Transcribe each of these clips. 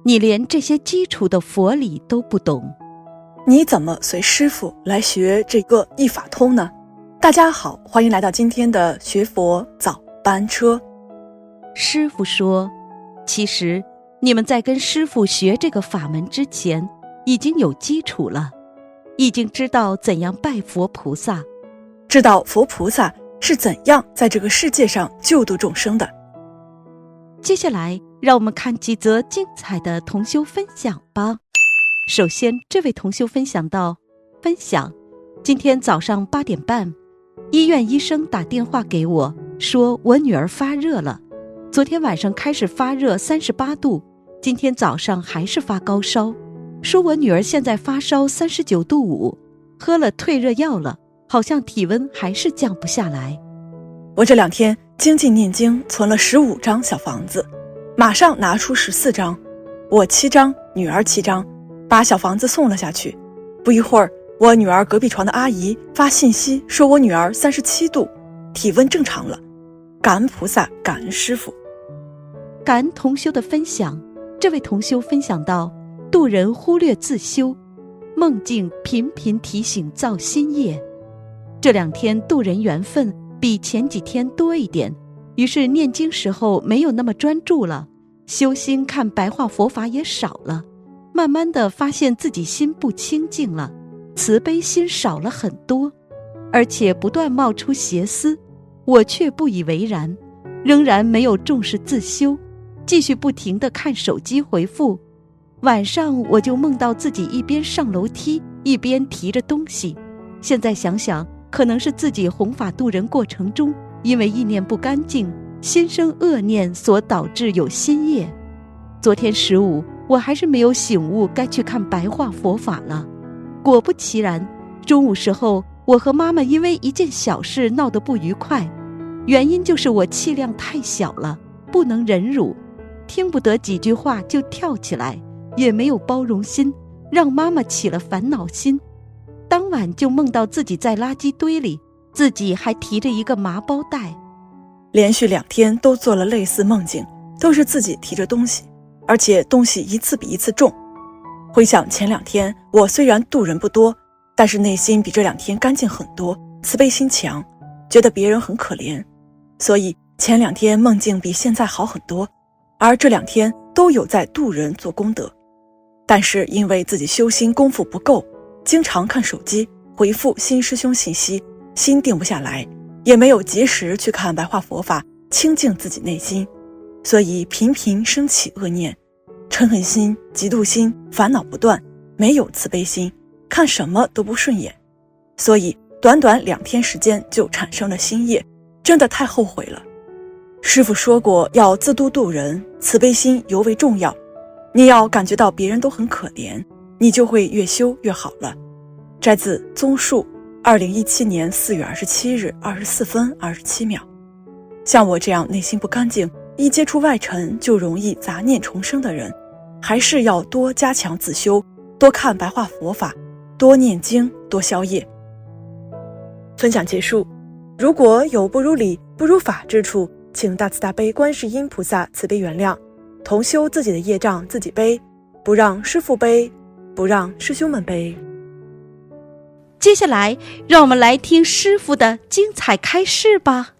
你连这些基础的佛理都不懂。 你怎么随师父来学这个一法通呢？大家好，欢迎来到今天的学佛早班车。 师父说，其实你们在跟师父学这个法门之前，已经有基础了，已经知道怎样拜佛菩萨， 知道佛菩萨是怎样在这个世界上救度众生的。 接下来让我们看几则精彩的同修分享吧。首先，这位同修分享到，今天早上8点半，医院医生打电话给我，说我女儿发热了，昨天晚上开始发热38度，今天早上还是发高烧，说我女儿现在发烧39度5，喝了退热药了，好像体温还是降不下来。 我这2天精进念经，存了15张小房子，马上拿出14张，我7张，女儿7张，把小房子送了下去。不一会儿，我女儿隔壁床的阿姨发信息说我女儿37度，体温正常了。感恩菩萨，感恩师父。 感恩同修的分享。这位同修分享到，度人忽略自修，梦境频频提醒造新业。这2天度人缘分比前几天多一点，于是念经时候没有那么专注了，修心看白话佛法也少了，慢慢的发现自己心不清净了，慈悲心少了很多，而且不断冒出邪思，我却不以为然，仍然没有重视自修，继续不停地看手机回复。晚上我就梦到自己一边上楼梯一边提着东西，现在想想可能是自己弘法度人过程中因为意念不干净，心生恶念所导致有新业。昨天15我还是没有醒悟该去看白话佛法了。果不其然，中午时候我和妈妈因为一件小事闹得不愉快，原因就是我气量太小了，不能忍辱，听不得几句话就跳起来，也没有包容心，让妈妈起了烦恼心。当晚就梦到自己在垃圾堆里，自己还提着一个麻包袋。 连续2天都做了类似梦境，都是自己提着东西，而且东西一次比一次重。回想前2天，我虽然度人不多，但是内心比这2天干净很多，慈悲心强，觉得别人很可怜，所以前2天梦境比现在好很多，而这2天都有在度人做功德。但是因为自己修心功夫不够，经常看手机回复新师兄信息，心定不下来，也没有及时去看白话佛法，清净自己内心，所以频频升起恶念，嗔恨心、嫉妒心，烦恼不断，没有慈悲心，看什么都不顺眼，所以短短2天时间就产生了新业，真的太后悔了。师父说过，要自度度人，慈悲心尤为重要，你要感觉到别人都很可怜，你就会越修越好了。摘自综述2017年4月27日24分27秒。像我这样内心不干净，一接触外尘就容易杂念重生的人，还是要多加强自修，多看白话佛法，多念经，多消业。分享结束。如果有不如理不如法之处，请大慈大悲观世音菩萨慈悲原谅，同修自己的业障自己背，不让师父背，不让师兄们背。 接下来让我们来听师父的精彩开示吧。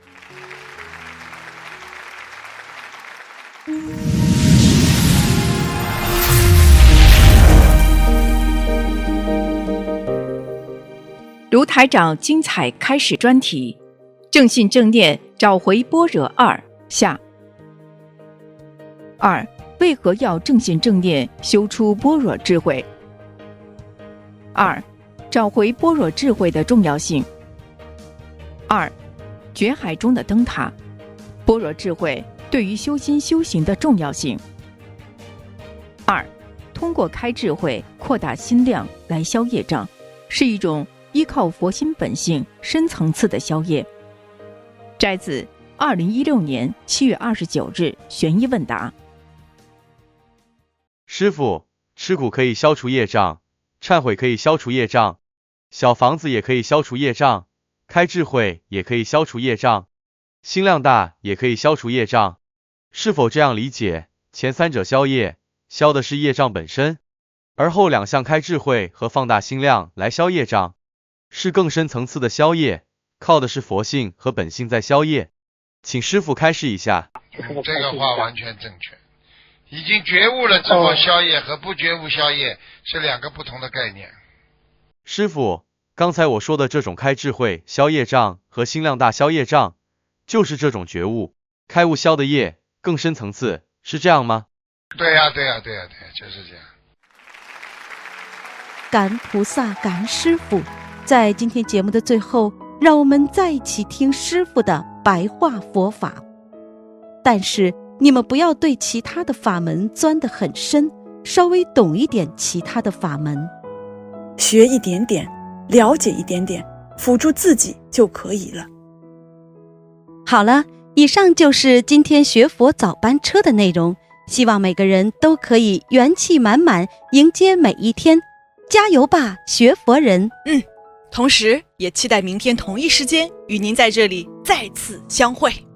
卢台长精彩开始专题，正信正念找回般若2下。2. 为何要正信正念修出般若智慧？ 2. 找回般若智慧的重要性。 2. 觉海中的灯塔，般若智慧对于修心修行的重要性。 2. 通过开智慧扩大心量来消业障，是一种依靠佛心本性深层次的消业。摘自2016年7月29日玄疑问答。 师父，吃苦可以消除业障，忏悔可以消除业障，小房子也可以消除业障，开智慧也可以消除业障，心量大也可以消除业障，是否这样理解？前3者消业， 消的是业障本身，而后两项开智慧和放大心量来消业障，是更深层次的消业，靠的是佛性和本性在消业。请师父开示一下。 这个话完全正确，已经觉悟了之后消业和不觉悟消业是两个不同的概念。 师父，刚才我说的这种开智慧消业障和心量大消业障，就是这种觉悟开悟消的业更深层次，是这样吗？ 对呀，就是这样。 感恩菩萨，感恩师父。在今天节目的最后，让我们再一起听师父的白话佛法。但是你们不要对其他的法门钻得很深，稍微懂一点其他的法门， 学一点点，了解一点点，辅助自己就可以了。 好了，以上就是今天学佛早班车的内容，希望每个人都可以元气满满迎接每一天，加油吧，学佛人！ 同时也期待明天同一时间与您在这里再次相会。